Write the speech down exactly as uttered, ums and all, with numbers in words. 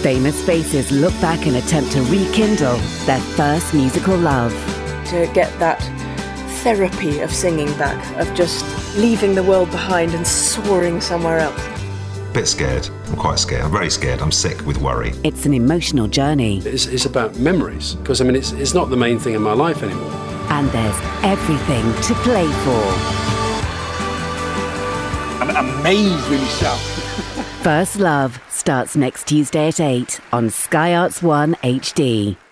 Famous faces look back and attempt to rekindle their first musical love. To get that therapy of singing back, of just leaving the world behind and soaring somewhere else. Bit scared. I'm quite scared. I'm very scared. I'm sick with worry. It's an emotional journey. It's, it's about memories, because I mean it's, it's not the main thing in my life anymore. And there's everything to play for. I'm amazed with myself. First Love starts next Tuesday at eight on Sky Arts one H D.